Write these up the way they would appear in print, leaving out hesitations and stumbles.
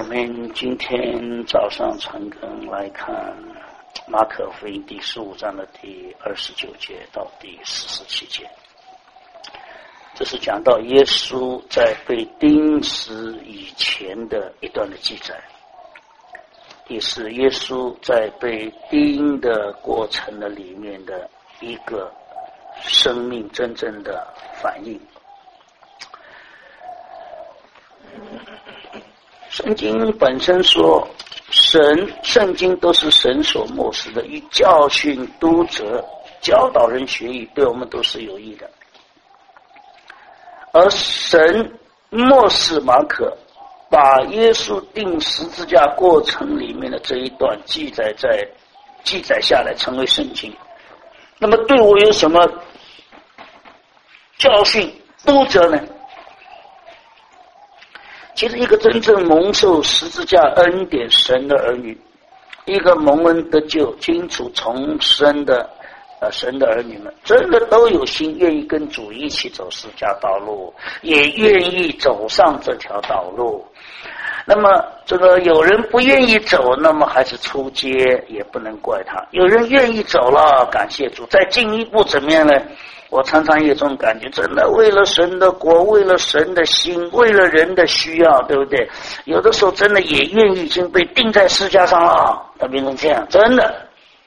们今天早上晨更来看马可福音第15章的第29节到第47节，这是讲到耶稣在被钉死以前的一段的记载，也是耶稣在被钉的过程的里面的一个生命真正的反应。圣经本身说，圣经都是神所默示的，以教训、督责、教导人学艺，对我们都是有益的。而神默示马可，把耶稣钉十字架过程里面的这一段记载下来，成为圣经。那么对我有什么教训、督责呢？其实一个真正蒙受十字架恩典神的儿女，一个蒙恩得救清楚重生的神的儿女们，真的都有心愿意跟主一起走十字架道路，也愿意走上这条道路。那么这个有人不愿意走，那么还是出街，也不能怪他。有人愿意走了，感谢主。再进一步怎么样呢？我常常有这种感觉，真的为了神的国，为了神的心，为了人的需要，对不对？有的时候真的也愿意已经被钉在十字架上了，它变成这样，真的。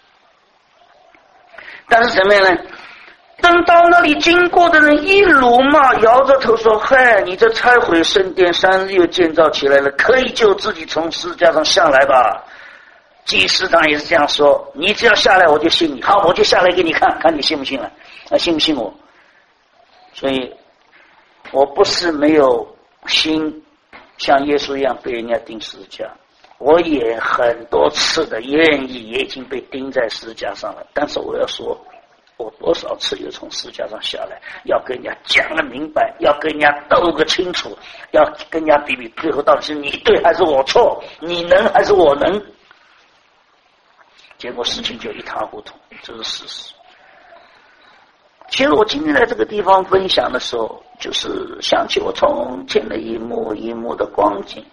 但是怎么样呢？等到那里经过的人一辱骂，摇着头说：“嗨，你这拆毁圣殿，3日又建造起来了，可以就自己从十字架上下来吧。”祭司长也是这样说：“你只要下来，我就信你。好，我就下来给你看看，你信不信了？信不信我？”所以，我不是没有心像耶稣一样被人家钉十字架，我也很多次的愿意，也已经被钉在十字架上了。但是我要说，我多少次又从十字架上下来，要跟人家讲个明白，要跟人家斗个清楚，要跟人家比比，最后到底是你对还是我错，你能还是我能？结果事情就一塌糊涂，这是事实。其实我今天在这个地方分享的时候，就是想起我从前的一幕一幕的光景。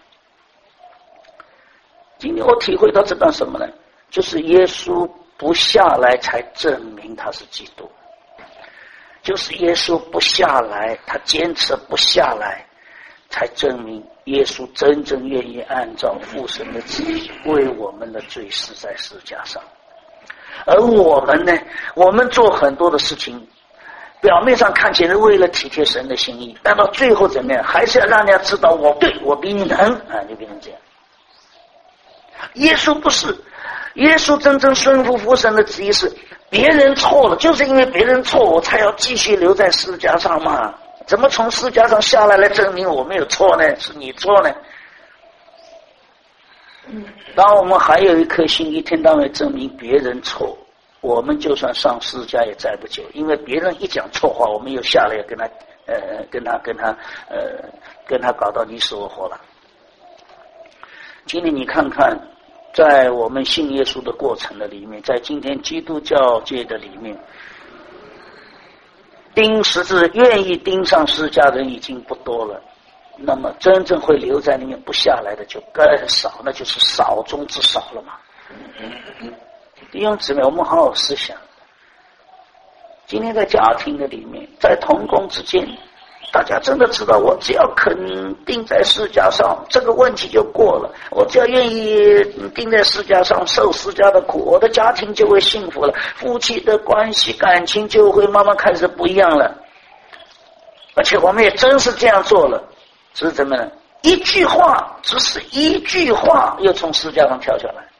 今天我体会到这段什么呢？就是耶稣不下来才证明他是基督，就是耶稣不下来，他坚持不下来，才证明耶稣真正愿意按照父神的旨意为我们的罪死在十字架上。而我们呢，我们做很多的事情，表面上看起来为了体贴神的心意，但到最后怎么样，还是要让人家知道我对，我比你能啊，就变成这样。耶稣不是，耶稣真正顺服父神的旨意是别人错了，就是因为别人错，我才要继续留在十字架上嘛。怎么从十字架上下来来证明我没有错呢？是你错呢？当我们还有一颗心一天到晚证明别人错，我们就算上十字架也站不久，因为别人一讲错话，我们又下来要跟他搞到你死我活了。今天你看看，在我们信耶稣的过程的里面，在今天基督教界的里面，钉十字愿意钉上十字架的人已经不多了，那么真正会留在里面不下来的就更少，那就是少中之少了嘛。弟兄姊妹，我们好好思想，今天在家庭的里面，在同工之间，大家真的知道，我只要肯钉在十字架上，这个问题就过了。我只要愿意钉在十字架上，受十字架的苦，我的家庭就会幸福了，夫妻的关系感情就会慢慢开始不一样了。而且我们也真是这样做了，只是怎么呢？一句话，只是一句话，又从十字架上跳下来。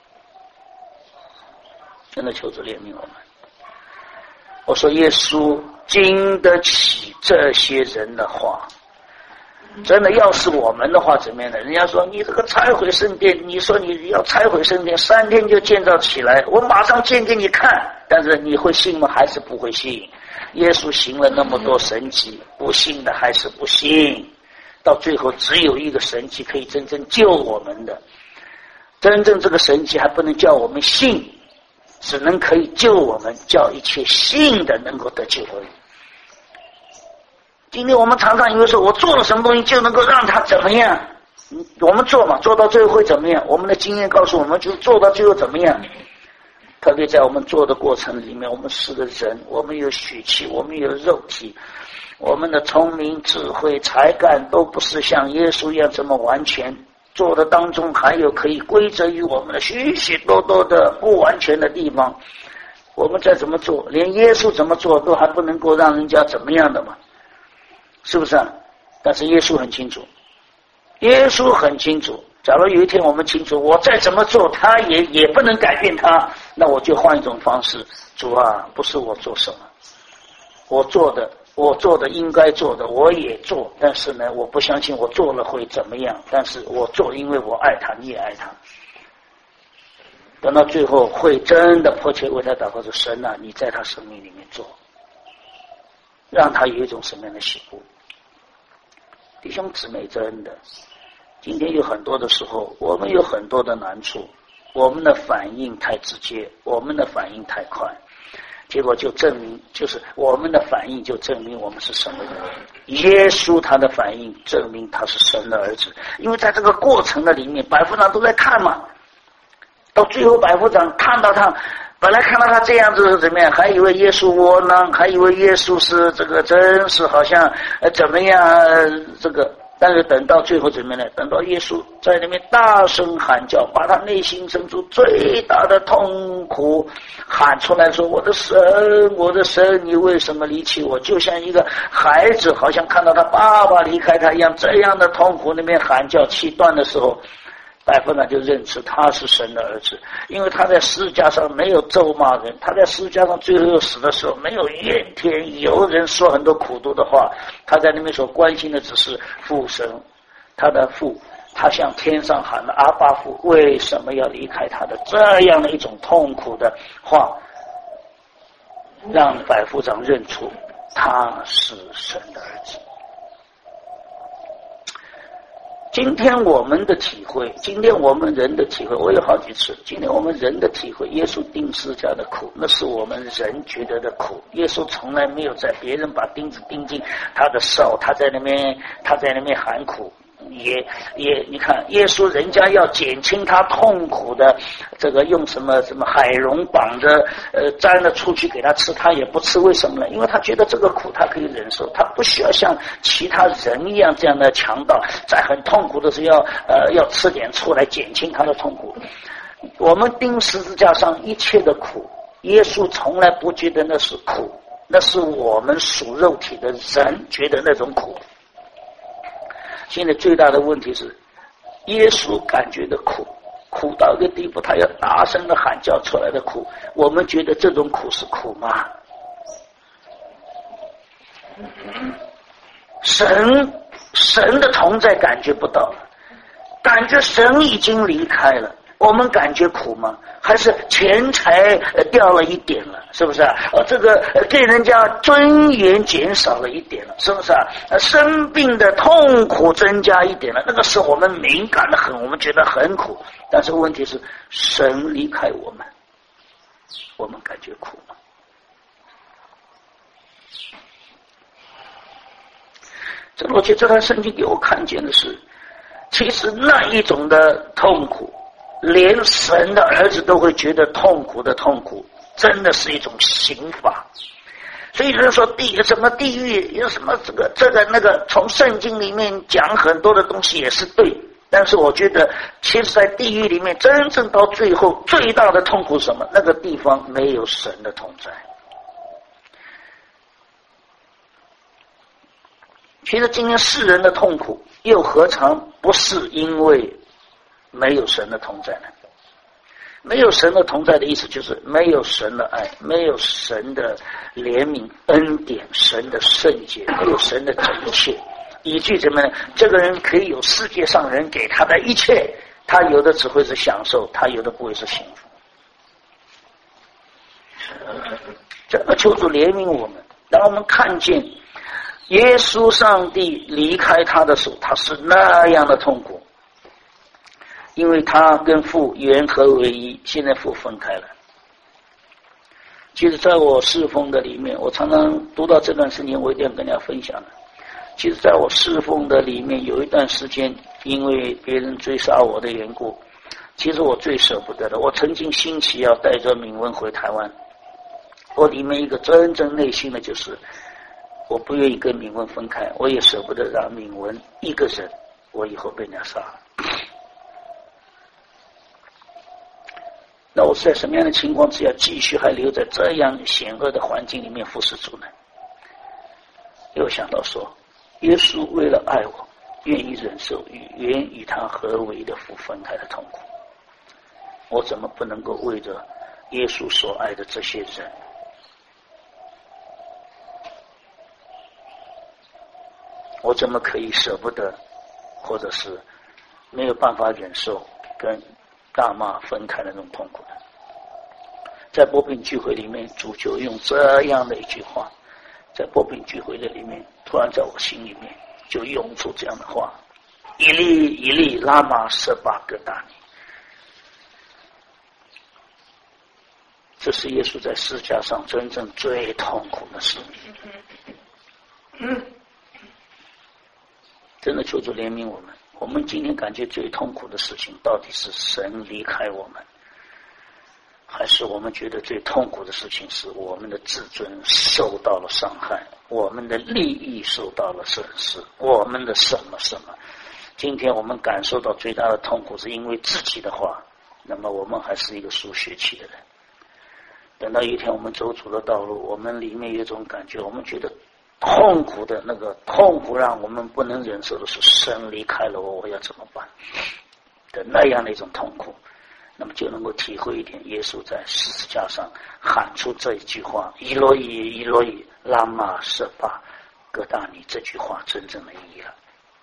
真的求主怜悯我们。我说耶稣经得起这些人的话，真的要是我们的话怎么样呢？人家说你这个拆毁圣殿，你说你要拆毁圣殿3天就建造起来，我马上建给你看，但是你会信吗？还是不会信？耶稣行了那么多神迹，不信的还是不信，到最后只有一个神迹可以真正救我们的，真正这个神迹还不能叫我们信，只能可以救我们，叫一切信的能够得救而已。今天我们常常以为说我做了什么东西就能够让他怎么样， 我们做嘛，做到最后会怎么样？我们的经验告诉我们，就做到最后怎么样？特别在我们做的过程里面，我们是个人，我们有血气，我们有肉体，我们的聪明、智慧、才干都不是像耶稣一样这么完全。做的当中还有可以归责于我们的许许多多的不完全的地方。我们再怎么做，连耶稣怎么做都还不能够让人家怎么样的嘛，是不是啊？但是耶稣很清楚，耶稣很清楚，假如有一天我们清楚我再怎么做他也不能改变他，那我就换一种方式。主啊，不是我做什么，我做的应该做的我也做，但是呢，我不相信我做了会怎么样，但是我做，因为我爱他，你也爱他。等到最后会真的迫切为他祷告说，神啊，你在他生命里面做，让他有一种什么样的喜悦。弟兄姊妹，真的今天有很多的时候，我们有很多的难处，我们的反应太直接，我们的反应太快，结果就证明，就是我们的反应就证明我们是神的人。耶稣他的反应证明他是神的儿子，因为在这个过程的里面，百夫长都在看嘛，到最后百夫长看到他，本来看到他这样子怎么样，还以为耶稣窝囊，还以为耶稣是这个真是好像怎么样这个，但是等到最后怎么样呢？等到耶稣在那边大声喊叫，把他内心深处最大的痛苦喊出来说，我的神，我的神，你为什么离弃我？就像一个孩子好像看到他爸爸离开他一样，这样的痛苦那边喊叫气断的时候，百夫长就认识他是神的儿子，因为他在十字架上没有咒骂人，他在十字架上最后死的时候没有怨天尤人，说很多苦毒的话，他在那边所关心的只是父神，他的父，他向天上喊了阿爸父，为什么要离开他的这样的一种痛苦的话，让百夫长认出他是神的儿子。今天我们的体会，今天我们人的体会，我有好几次，今天我们人的体会，耶稣钉十字架的苦，那是我们人觉得的苦。耶稣从来没有在别人把钉子钉进他的手，他在那边喊苦。也你看耶稣人家要减轻他痛苦的这个用什么海茸绑着沾了出去给他吃，他也不吃。为什么呢？因为他觉得这个苦他可以忍受，他不需要像其他人一样这样的强盗，在很痛苦的时候要吃点醋来减轻他的痛苦。我们钉十字架上一切的苦，耶稣从来不觉得那是苦，那是我们属肉体的人觉得那种苦。现在最大的问题是，耶稣感觉的苦，苦到一个地步，他要大声的喊叫出来的苦，我们觉得这种苦是苦吗？神的同在感觉不到，感觉神已经离开了，我们感觉苦吗？还是钱财掉了一点了，是不是啊？这个对人家尊严减少了一点了，是不是啊？生病的痛苦增加一点了，那个时候我们敏感的很，我们觉得很苦。但是问题是，神离开我们，我们感觉苦吗？我觉得这段圣经给我看见的是，其实那一种的痛苦，连神的儿子都会觉得痛苦的痛苦，真的是一种刑罚。所以人说什么地狱有什么这个那个，从圣经里面讲很多的东西也是对，但是我觉得其实在地狱里面真正到最后最大的痛苦是什么？那个地方没有神的同在。其实今天世人的痛苦又何尝不是因为没有神的同在呢？没有神的同在的意思就是没有神的爱，没有神的怜悯恩典，神的圣洁，没有神的这一切，以至于怎么呢？这个人可以有世界上人给他的一切，他有的只会是享受，他有的不会是幸福。这个求主怜悯我们，让我们看见耶稣上帝离开他的时候，他是那样的痛苦，因为他跟父原合为一，现在父分开了。其实在我侍奉的里面，我常常读到这段圣经，我一定要跟大家分享的。其实在我侍奉的里面，有一段时间因为别人追杀我的缘故，其实我最舍不得的。我曾经兴起要带着敏文回台湾，我里面一个真正内心的就是，我不愿意跟敏文分开，我也舍不得让敏文一个人，我以后被人家杀了。那我是在什么样的情况之下继续还留在这样险恶的环境里面服侍主呢？又想到说，耶稣为了爱我，愿意忍受原与他合为的父分开的痛苦，我怎么不能够为着耶稣所爱的这些人，我怎么可以舍不得，或者是没有办法忍受跟大妈分开的那种痛苦呢？在波饼聚会里面，主就用这样的一句话，在波饼聚会的里面，突然在我心里面就涌出这样的话：以利以利拉玛舍巴各大尼。这是耶稣在十字架上真正最痛苦的事。真的求主怜悯我们。我们今天感觉最痛苦的事情，到底是神离开我们，还是我们觉得最痛苦的事情是我们的自尊受到了伤害，我们的利益受到了损失，我们的什么什么？今天我们感受到最大的痛苦是因为自己的话，那么我们还是一个属血气的人。等到一天我们走主的道路，我们里面有一种感觉，我们觉得痛苦的那个痛苦让我们不能忍受的是神离开了我，我要怎么办的那样的一种痛苦，那么就能够体会一点耶稣在十字架上喊出这一句话：以罗以以罗以拉玛舍巴各大尼，这句话真正的意义了。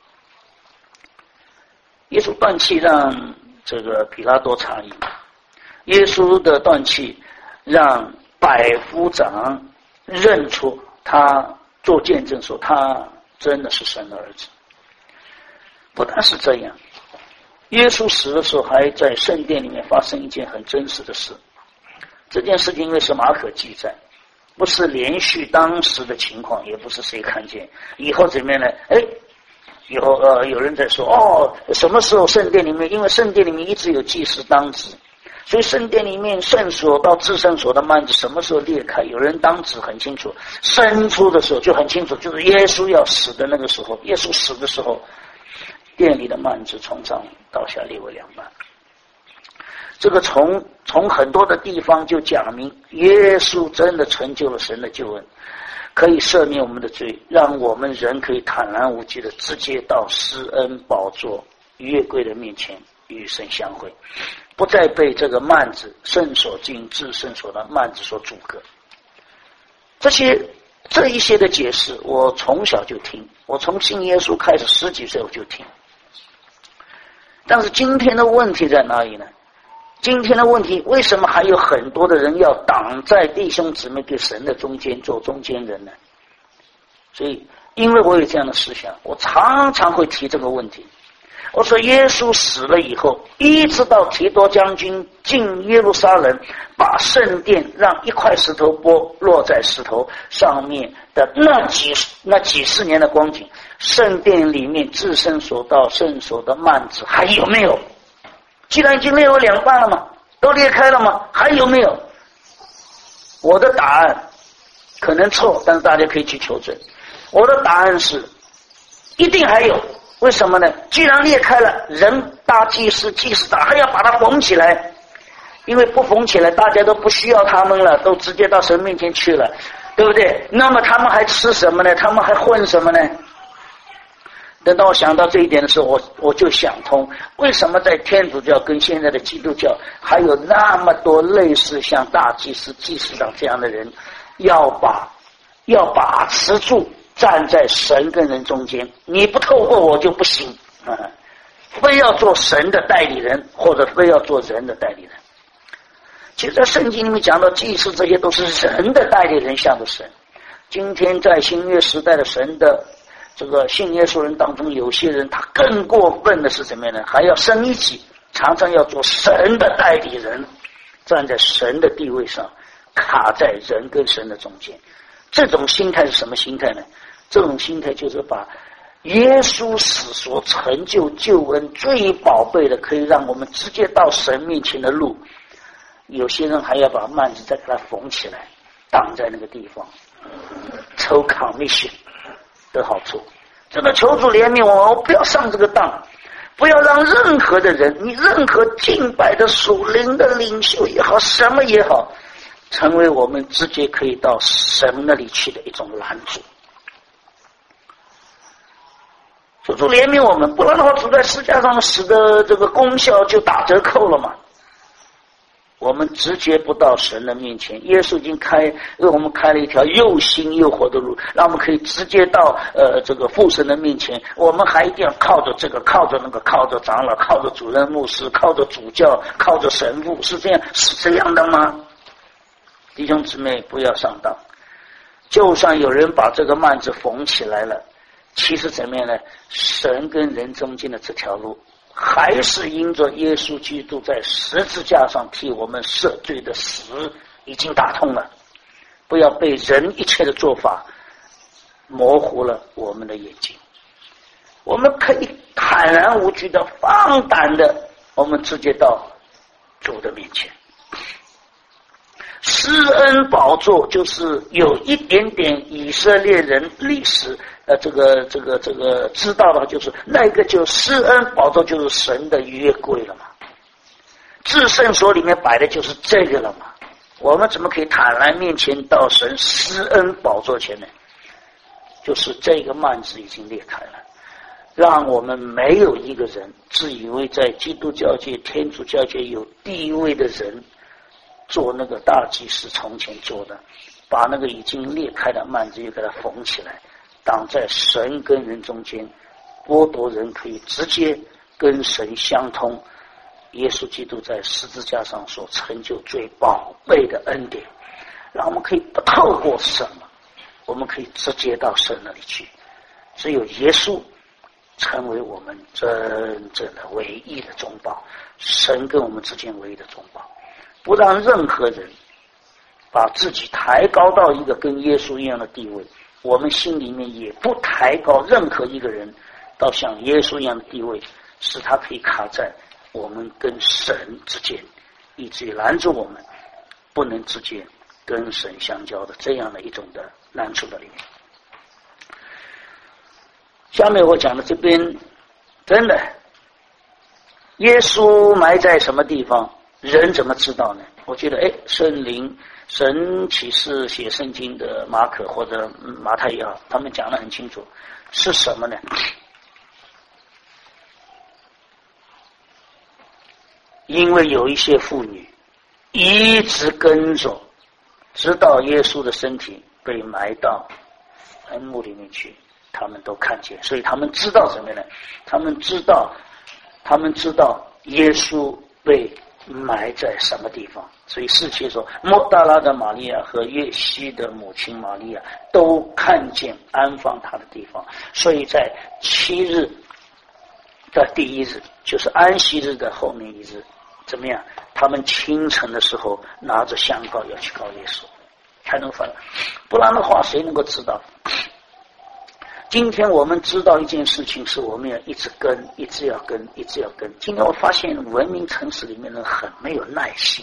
耶稣断气让这个比拉多诧异，耶稣的断气让百夫长认出他，做见证说他真的是神的儿子。不但是这样，耶稣死的时候还在圣殿里面发生一件很真实的事。这件事情因为是马可记载，不是连续当时的情况，也不是谁看见以后怎么样呢？有人在说什么时候圣殿里面，因为圣殿里面一直有祭司当值，所以圣殿里面圣所到至圣所的幔子什么时候裂开，有人当值很清楚，伸出的时候就很清楚，就是耶稣要死的那个时候，耶稣死的时候，殿里的幔子从上到下裂为两半。这个从很多的地方就讲明，耶稣真的成就了神的救恩，可以赦免我们的罪，让我们人可以坦然无惧的直接到施恩宝座约柜的面前与神相会，不再被这个幔子圣所进至圣所的幔子所阻隔。这一些的解释我从小就听，我从信耶稣开始10几岁我就听。但是今天的问题在哪里呢？今天的问题，为什么还有很多的人要挡在弟兄姊妹跟神的中间做中间人呢？所以因为我有这样的思想，我常常会提这个问题。我说耶稣死了以后，一直到提多将军进耶路撒冷，把圣殿让一块石头落在石头上面的那几十年的光景，圣殿里面至圣所到圣所的幔子还有没有？既然已经裂为两半了嘛，都裂开了嘛，还有没有？我的答案可能错，但是大家可以去求证。我的答案是一定还有。为什么呢？既然裂开了，人大祭司大还要把它缝起来，因为不缝起来大家都不需要他们了，都直接到神面前去了，对不对？那么他们还吃什么呢？他们还混什么呢？等到我想到这一点的时候，我就想通，为什么在天主教跟现在的基督教还有那么多类似像大祭司长这样的人，要把持住，站在神跟人中间，你不透过我就不行非要做神的代理人，或者非要做人的代理人。其实在圣经里面讲到祭司，这些都是人的代理人向着神。今天在新约时代的神的这个信耶稣人当中，有些人他更过分的是怎么样呢？还要升一级，常常要做神的代理人，站在神的地位上，卡在人跟神的中间。这种心态是什么心态呢？这种心态就是把耶稣死所成就救恩最宝贝的，可以让我们直接到神面前的路，有些人还要把幔子再给它缝起来，挡在那个地方，抽 commission 的好处。真的求主怜悯我，不要上这个当，不要让任何的人，你任何敬拜的属灵的领袖也好，什么也好，成为我们直接可以到神那里去的一种拦阻。求主怜悯我们，不然的话主在十字架上死的这个功效就打折扣了嘛。我们直接不到神的面前，耶稣已经为我们开了一条又新又活的路，让我们可以直接到这个父神的面前。我们还一定要靠着这个，靠着那个，靠着长老，靠着主任牧师，靠着主教，靠着神父，是这样的吗？弟兄姊妹，不要上当。就算有人把这个幔子缝起来了，其实怎么样呢？神跟人中间的这条路，还是因着耶稣基督在十字架上替我们赦罪的死已经打通了。不要被人一切的做法模糊了我们的眼睛。我们可以坦然无惧的、放胆的，我们直接到主的面前。施恩宝座就是有一点点以色列人历史这个知道的，就是那个就施恩宝座就是神的约柜了嘛，至圣所里面摆的就是这个了嘛。我们怎么可以坦然面前到神施恩宝座前呢？就是这个幔子已经裂开了，让我们没有一个人自以为在基督教界、天主教界有地位的人做那个大祭司从前做的，把那个已经裂开的幔子又给它缝起来，挡在神跟人中间，剥夺人可以直接跟神相通。耶稣基督在十字架上所成就最宝贝的恩典，让我们可以不透过什么，我们可以直接到神那里去。只有耶稣成为我们真正的唯一的中保，神跟我们之间唯一的中保。不让任何人把自己抬高到一个跟耶稣一样的地位，我们心里面也不抬高任何一个人到像耶稣一样的地位，使他可以卡在我们跟神之间，以至于拦住我们不能直接跟神相交的这样的一种的难处的里面。下面我讲的这边真的，耶稣埋在什么地方，人怎么知道呢？我觉得圣灵、神启示写圣经的马可或者马太也好，他们讲得很清楚，是什么呢？因为有一些妇女一直跟着，直到耶稣的身体被埋到坟墓里面去，他们都看见，所以他们知道什么呢？他们知道耶稣被埋在什么地方。所以世界说，莫大拉的玛利亚和约西的母亲玛利亚都看见安放他的地方。所以在7日的第一日，就是安息日的后面一日，怎么样？他们清晨的时候拿着香膏要去告耶稣，才能分。不然的话，谁能够知道？今天我们知道一件事情，是我们要一直跟，一直要跟。今天我发现文明城市里面人很没有耐心，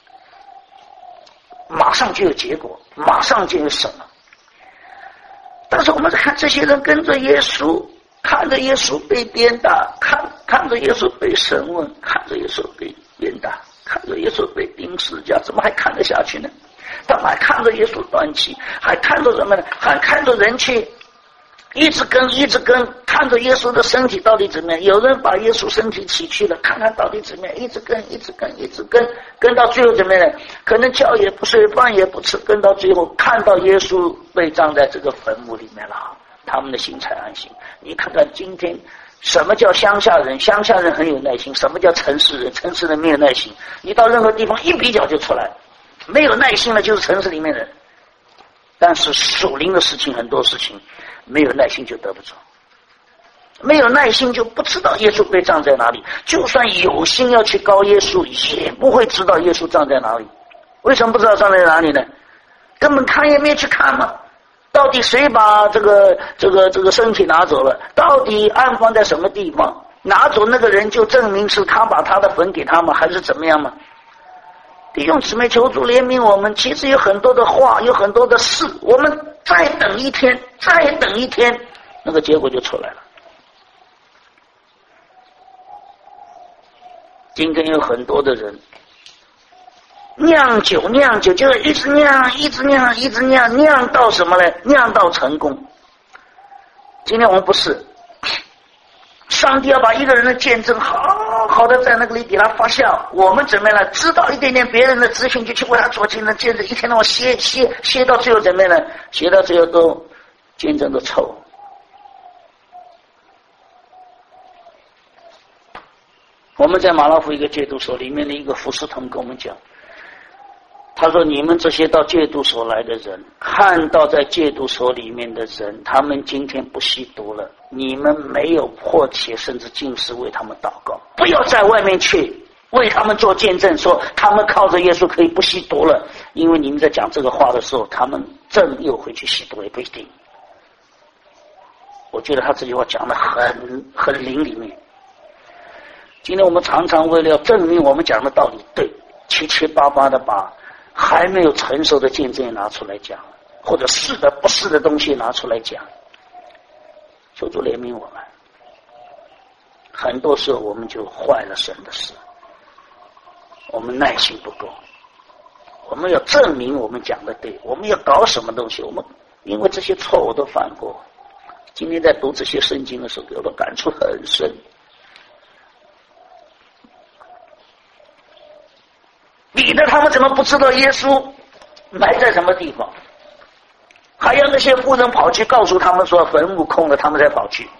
马上就有结果，马上就有什么。但是我们看这些人跟着耶稣，看着耶稣被鞭打，看着耶稣被审问，看着耶稣被鞭打，看着耶稣被钉十字架，怎么还看得下去呢？他们还看着耶稣断气，还看着什么呢？还看着人去一直跟，看着耶稣的身体到底怎么样。有人把耶稣身体起去了，看看到底怎么样，一直跟到最后怎么样呢？可能觉也不睡，饭也不吃，跟到最后看到耶稣被葬在这个坟墓里面了，他们的心才安心。你看看今天什么叫乡下人？乡下人很有耐心。什么叫城市人？城市人没有耐心。你到任何地方一比较就出来，没有耐心了就是城市里面人。但是属灵的事情，很多事情没有耐心就得不着，没有耐心就不知道耶稣被葬在哪里。就算有心要去告耶稣，也不会知道耶稣葬在哪里。为什么不知道葬在哪里呢？根本看也没去看嘛。 到底谁把这个身体拿走了？到底安放在什么地方？拿走那个人就证明是他把他的坟给他吗？还是怎么样吗？弟兄姊妹，求主怜悯我们。其实有很多的话，有很多的事，我们再等一天，再等一天，那个结果就出来了。今天有很多的人酿酒，就是一直酿到什么呢？酿到成功。今天我们不是，上帝要把一个人的见证好好的在那个里给他发酵，我们怎么样呢？知道一点点别人的资讯，就去为他做见证，一天到晚歇到最后怎么样呢？歇到最后都见证都臭。我们在马拉夫一个戒毒所里面的一个福斯同跟我们讲，他说你们这些到戒毒所来的人，看到在戒毒所里面的人，他们今天不吸毒了，你们没有迫切甚至尽是为他们祷告，不要在外面去为他们做见证，说他们靠着耶稣可以不吸毒了，因为你们在讲这个话的时候，他们正又回去吸毒也不一定。我觉得他这句话讲得很灵里面。今天我们常常为了要证明我们讲的道理对，七七八八的把还没有成熟的见证也拿出来讲，或者是的不是的东西拿出来讲。求主怜悯我们，很多时候我们就坏了神的事，我们耐心不够，我们要证明我们讲的对，我们要搞什么东西，我们因为这些错误都犯过。今天在读这些圣经的时候，给我的感触很深。彼得他们怎么不知道耶稣埋在什么地方？还有那些妇人跑去告诉他们说坟墓空了，他们才跑去。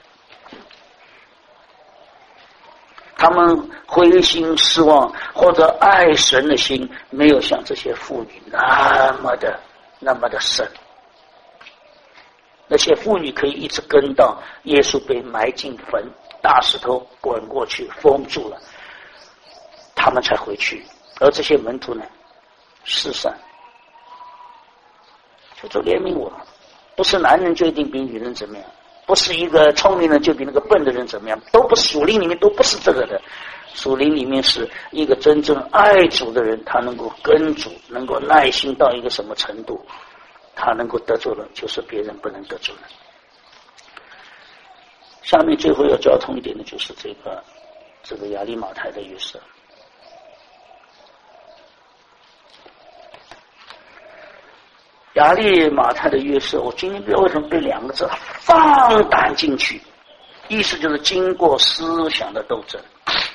他们灰心失望或者爱神的心没有像这些妇女那么的深。那些妇女可以一直跟到耶稣被埋进坟，大石头滚过去封住了，他们才回去。而这些门徒呢，四散。求主怜悯我们，不是男人就一定比女人怎么样，不是一个聪明人就比那个笨的人怎么样，都不是，属灵里面都不是这个的。属灵里面是一个真正爱主的人，他能够跟主，能够耐心到一个什么程度，他能够得着了，就是别人不能得着的。下面最后要交通一点的就是这个亚利马太的约瑟。亚利马太的约瑟，我今天不知道为什么被两个字放胆进去，意思就是经过思想的斗争，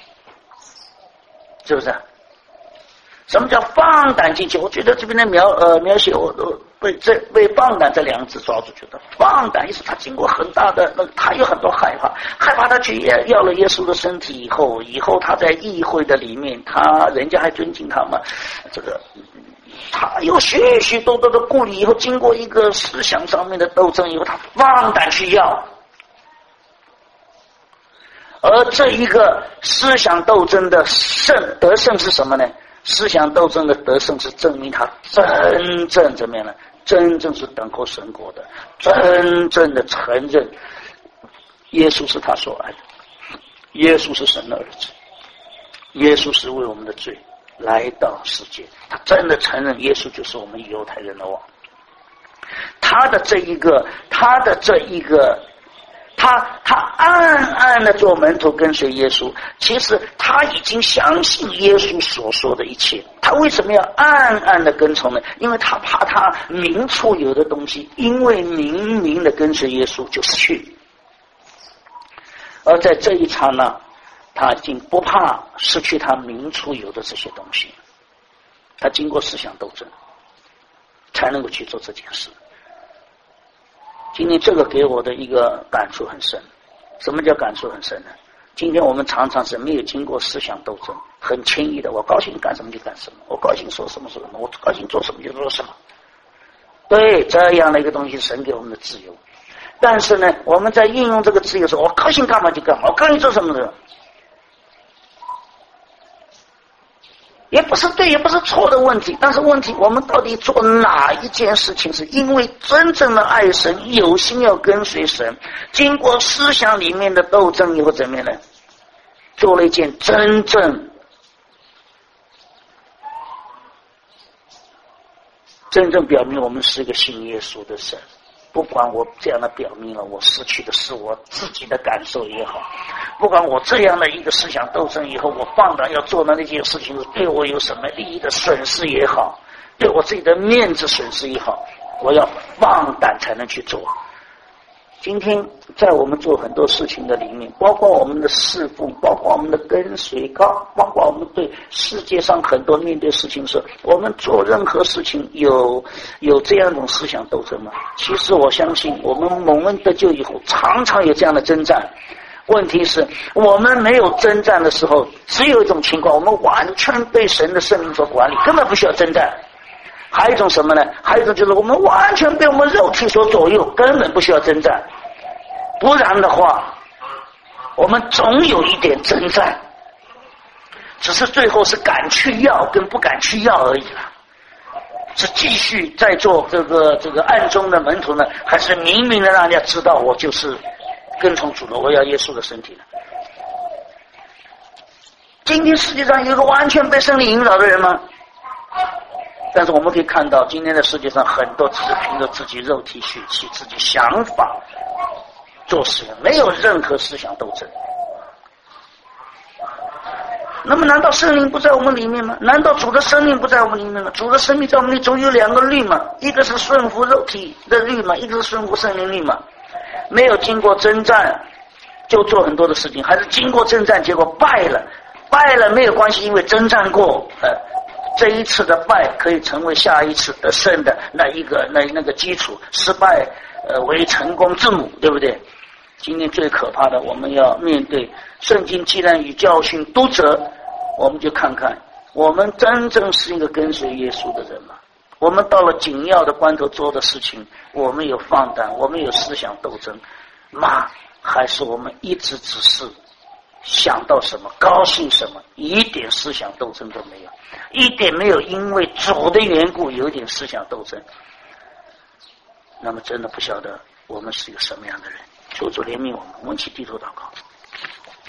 是不是？什么叫放胆进去？我觉得这边的描写我都被放胆这两个字抓住，觉得放胆意思他经过很大的他有很多害怕他去要了耶稣的身体以后他在议会的里面，人家还尊敬他嘛，这个他有许许多多的顾虑，以后经过一个思想上面的斗争以后，他放胆去要。而这一个思想斗争的得胜是什么呢？思想斗争的得胜是证明他真正怎么样呢？真正是等候神国的，真正的承认耶稣是他所爱的，耶稣是神的儿子，耶稣是为我们的罪来到世界，他真的承认耶稣就是我们犹太人的王。他暗暗的做门徒跟随耶稣，其实他已经相信耶稣所说的一切。他为什么要暗暗的跟从呢？因为他怕他明处有的东西，因为明明的跟随耶稣就失去。而在这一刹那，他已经不怕失去他明处有的这些东西，他经过思想斗争才能够去做这件事。今天这个给我的一个感触很深。什么叫感触很深呢？今天我们常常是没有经过思想斗争，很轻易的，我高兴干什么就干什么，我高兴说什么说什么，我高兴做什么就做什么。对，这样的一个东西是神给我们的自由。但是呢，我们在运用这个自由的时候，我高兴干嘛就干嘛，我高兴做什么的。 也不是对也不是错的问题，但是问题我们到底做哪一件事情是因为真正的爱神，有心要跟随神，经过思想里面的斗争以后怎么样呢？做了一件真正表明我们是一个信耶稣的神。不管我这样的表明了，我失去的是我自己的感受也好，不管我这样的一个思想斗争以后，我放胆要做的那件事情对我有什么利益的损失也好，对我自己的面子损失也好，我要放胆才能去做。今天在我们做很多事情的里面，包括我们的侍奉，包括我们的跟随，包括我们对世界上很多面对事情时，我们做任何事情有这样一种思想斗争吗？其实我相信我们蒙恩得救以后常常有这样的征战。问题是我们没有征战的时候，只有一种情况，我们完全被神的圣灵所管理，根本不需要征战。还有一种什么呢？还有一种就是我们完全被我们肉体所左右，根本不需要征战。不然的话，我们总有一点征战，只是最后是敢去要跟不敢去要而已了。是继续在做这个暗中的门徒呢，还是明明的让人家知道我就是跟从主的，我要耶稣的身体呢？今天世界上有一个完全被圣灵引导的人吗？但是我们可以看到，今天的世界上很多只是凭着自己肉体血气、自己想法做事，没有任何思想斗争。那么难道圣灵不在我们里面吗？难道主的生命不在我们里面吗？主的生命在我们里总有两个律嘛，一个是顺服肉体的律嘛，一个是顺服圣灵律嘛。没有经过征战就做很多的事情，还是经过征战结果败了没有关系，因为征战过这一次的败可以成为下一次得胜的那个基础，失败为成功之母，对不对？今天最可怕的，我们要面对圣经既然与教训督责，我们就看看我们真正是一个跟随耶稣的人吗？我们到了紧要的关头做的事情，我们有放胆，我们有思想斗争吗？还是我们一直只是想到什么高兴什么，一点思想斗争都没有，一点没有因为主的缘故有一点思想斗争？那么真的不晓得我们是一个什么样的人。求主怜悯我们，我们一起低头祷告。